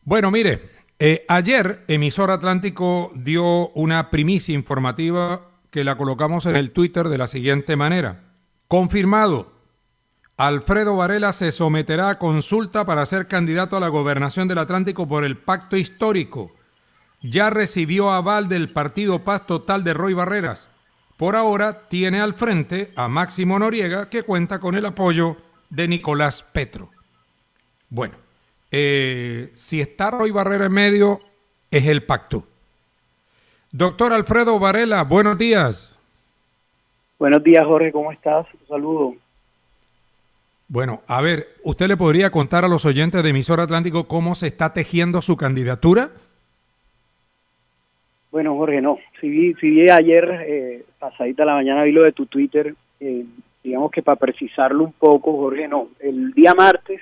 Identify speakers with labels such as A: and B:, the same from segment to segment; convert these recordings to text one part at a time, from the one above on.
A: Bueno, mire, ayer Emisor Atlántico dio una primicia informativa que la colocamos en el Twitter de la siguiente manera. Confirmado, Alfredo Varela se someterá a consulta para ser candidato a la gobernación del Atlántico por el pacto histórico. Ya recibió aval del partido Paz Total de Roy Barreras. Por ahora tiene al frente a Máximo Noriega, que cuenta con el apoyo de Nicolás Petro. Bueno, si está Roy Barrera en medio, es el pacto. Doctor Alfredo Varela, buenos días.
B: Buenos días, Jorge, ¿cómo estás? Un saludo.
A: Bueno, a ver, ¿usted le podría contar a los oyentes de Emisor Atlántico cómo se está tejiendo su candidatura?
B: Bueno, Jorge, no. Si vi ayer, pasadita la mañana, vi lo de tu Twitter. Digamos que para precisarlo un poco, Jorge, no. El día martes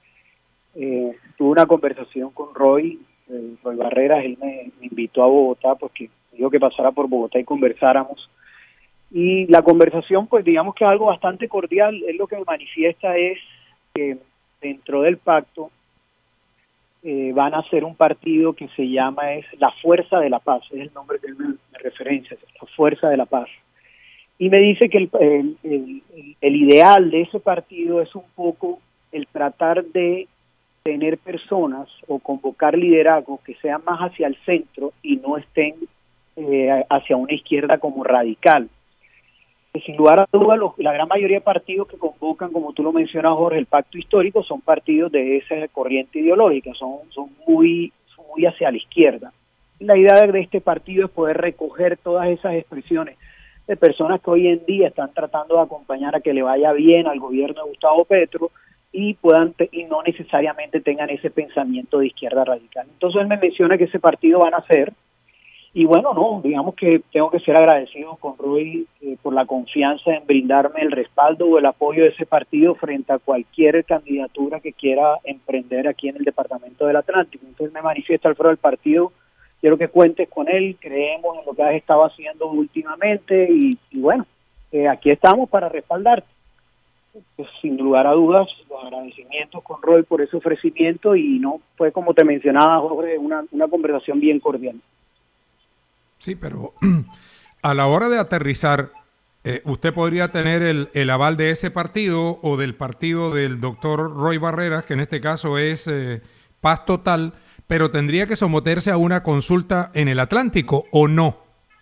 B: tuve una conversación con Roy Barreras. Él me invitó a Bogotá porque dijo que pasara por Bogotá y conversáramos. Y la conversación, pues digamos que es algo bastante cordial. Él lo que me manifiesta es que dentro del pacto van a hacer un partido que se llama la Fuerza de la Paz, es el nombre que él me referencia, la Fuerza de la Paz. Y me dice que el ideal de ese partido es un poco el tratar de tener personas o convocar liderazgos que sean más hacia el centro y no estén hacia una izquierda como radical. Sin lugar a dudas, la gran mayoría de partidos que convocan, como tú lo mencionas, Jorge, el pacto histórico, son partidos de esa corriente ideológica, son muy hacia la izquierda. La idea de este partido es poder recoger todas esas expresiones de personas que hoy en día están tratando de acompañar a que le vaya bien al gobierno de Gustavo Petro y no necesariamente tengan ese pensamiento de izquierda radical. Entonces él me menciona que ese partido van a hacer. Y bueno, no, digamos que tengo que ser agradecido con Roy por la confianza en brindarme el respaldo o el apoyo de ese partido frente a cualquier candidatura que quiera emprender aquí en el Departamento del Atlántico. Entonces me manifiesta Alfredo del partido, quiero que cuentes con él, creemos en lo que has estado haciendo últimamente y bueno, aquí estamos para respaldarte. Pues, sin lugar a dudas, los agradecimientos con Roy por ese ofrecimiento y no fue como te mencionaba, Jorge, una conversación bien cordial.
A: Sí, pero a la hora de aterrizar, usted podría tener el aval de ese partido o del partido del doctor Roy Barreras, que en este caso es Paz Total, pero tendría que someterse a una consulta en el Atlántico, ¿o no?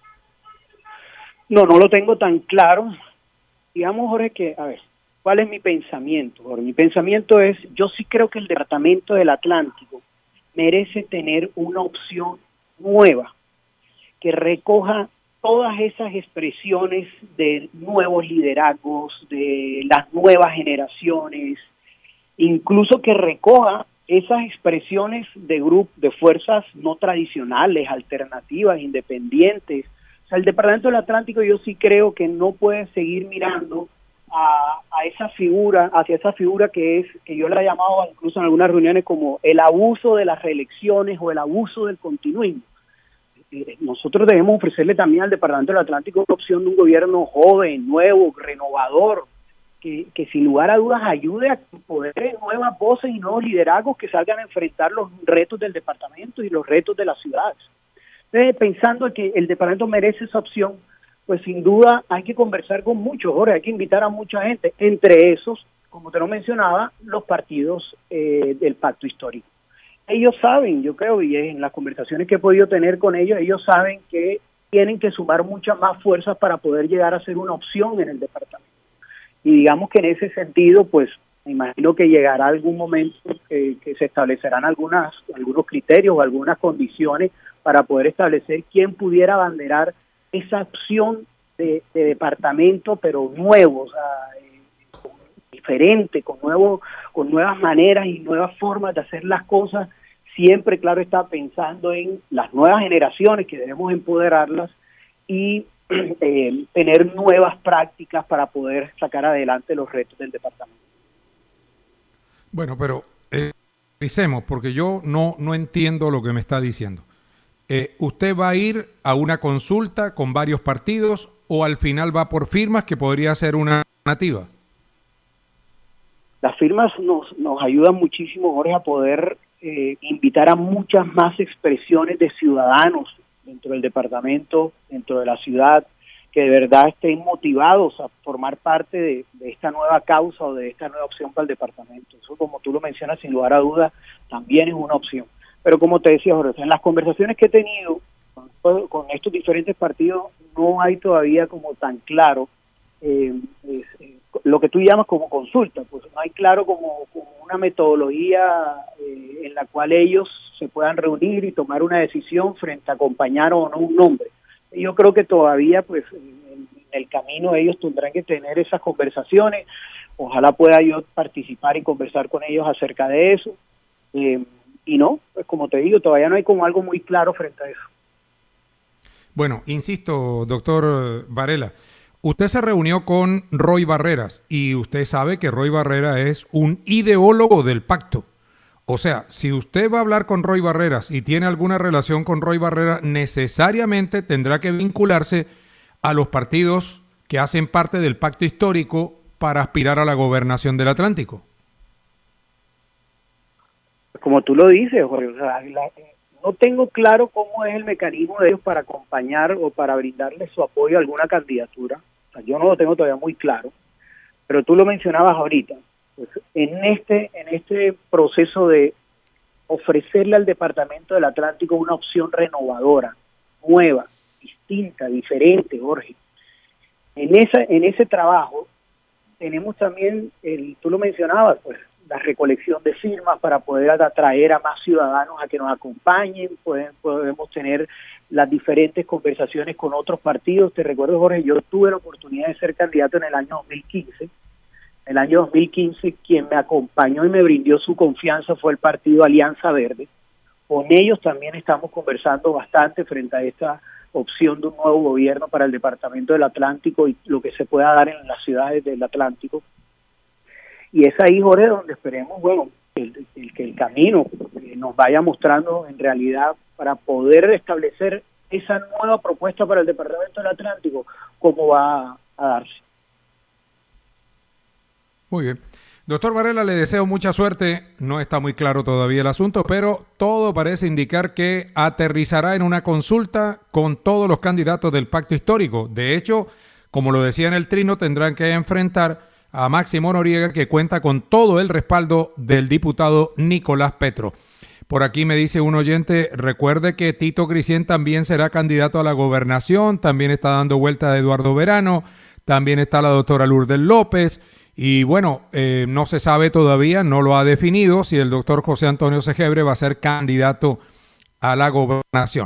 B: No lo tengo tan claro. Digamos, Jorge, ¿cuál es mi pensamiento, Jorge? Mi pensamiento es, yo sí creo que el Departamento del Atlántico merece tener una opción nueva, que recoja todas esas expresiones de nuevos liderazgos, de las nuevas generaciones, incluso que recoja esas expresiones de fuerzas no tradicionales, alternativas, independientes. O sea, el Departamento del Atlántico yo sí creo que no puede seguir mirando a esa figura, hacia esa figura que yo la he llamado incluso en algunas reuniones como el abuso de las reelecciones o el abuso del continuismo. Nosotros debemos ofrecerle también al Departamento del Atlántico una opción de un gobierno joven, nuevo, renovador, que sin lugar a dudas ayude a poder nuevas voces y nuevos liderazgos que salgan a enfrentar los retos del departamento y los retos de las ciudades. Entonces, pensando que el departamento merece esa opción, pues sin duda hay que conversar con muchos, Jorge, hay que invitar a mucha gente, entre esos, como te lo mencionaba, los partidos del pacto histórico. Ellos saben, yo creo, y en las conversaciones que he podido tener con ellos saben que tienen que sumar muchas más fuerzas para poder llegar a ser una opción en el departamento. Y digamos que en ese sentido, pues, me imagino que llegará algún momento que se establecerán algunos criterios o algunas condiciones para poder establecer quién pudiera abanderar esa opción de departamento, pero nuevo, o sea, diferente, con nuevas maneras y nuevas formas de hacer las cosas, siempre, claro, está pensando en las nuevas generaciones que debemos empoderarlas y tener nuevas prácticas para poder sacar adelante los retos del departamento.
A: Bueno, pero revisemos, porque yo no entiendo lo que me está diciendo. ¿Usted va a ir a una consulta con varios partidos o al final va por firmas, que podría ser una alternativa?
B: Las firmas nos ayudan muchísimo, Jorge, a poder invitar a muchas más expresiones de ciudadanos dentro del departamento, dentro de la ciudad, que de verdad estén motivados a formar parte de esta nueva causa o de esta nueva opción para el departamento. Eso, como tú lo mencionas, sin lugar a dudas, también es una opción. Pero como te decía, Jorge, en las conversaciones que he tenido con estos diferentes partidos, no hay todavía como tan claro lo que tú llamas como consulta, pues no hay claro como una metodología en la cual ellos se puedan reunir y tomar una decisión frente a acompañar o no un nombre. Yo creo que todavía, pues, en el camino ellos tendrán que tener esas conversaciones. Ojalá pueda yo participar y conversar con ellos acerca de eso. Y no, pues como te digo, todavía no hay como algo muy claro frente a eso.
A: Bueno, insisto, doctor Varela, usted se reunió con Roy Barreras y usted sabe que Roy Barreras es un ideólogo del pacto. O sea, si usted va a hablar con Roy Barreras y tiene alguna relación con Roy Barreras, necesariamente tendrá que vincularse a los partidos que hacen parte del pacto histórico para aspirar a la gobernación del Atlántico.
B: Como tú lo dices, Jorge, o sea, no tengo claro cómo es el mecanismo de ellos para acompañar o para brindarle su apoyo a alguna candidatura. O sea, yo no lo tengo todavía muy claro, pero tú lo mencionabas ahorita. Pues en este proceso de ofrecerle al Departamento del Atlántico una opción renovadora, nueva, distinta, diferente, Jorge. En ese trabajo tenemos también, tú lo mencionabas, pues la recolección de firmas para poder atraer a más ciudadanos a que nos acompañen, podemos tener las diferentes conversaciones con otros partidos. Te recuerdo, Jorge, yo tuve la oportunidad de ser candidato en el año 2015. El año 2015, quien me acompañó y me brindó su confianza fue el partido Alianza Verde. Con ellos también estamos conversando bastante frente a esta opción de un nuevo gobierno para el Departamento del Atlántico y lo que se pueda dar en las ciudades del Atlántico. Y es ahí, Jorge, donde esperemos, bueno, que el camino nos vaya mostrando en realidad para poder establecer esa nueva propuesta para el Departamento del Atlántico, cómo va a darse.
A: Muy bien. Doctor Varela, le deseo mucha suerte. No está muy claro todavía el asunto, pero todo parece indicar que aterrizará en una consulta con todos los candidatos del pacto histórico. De hecho, como lo decía en el trino, tendrán que enfrentar a Máximo Noriega, que cuenta con todo el respaldo del diputado Nicolás Petro. Por aquí me dice un oyente, recuerde que Tito Grisien también será candidato a la gobernación, también está dando vuelta a Eduardo Verano, también está la doctora Lourdes López. Y bueno, no se sabe todavía, no lo ha definido, si el doctor José Antonio Segebre va a ser candidato a la gobernación.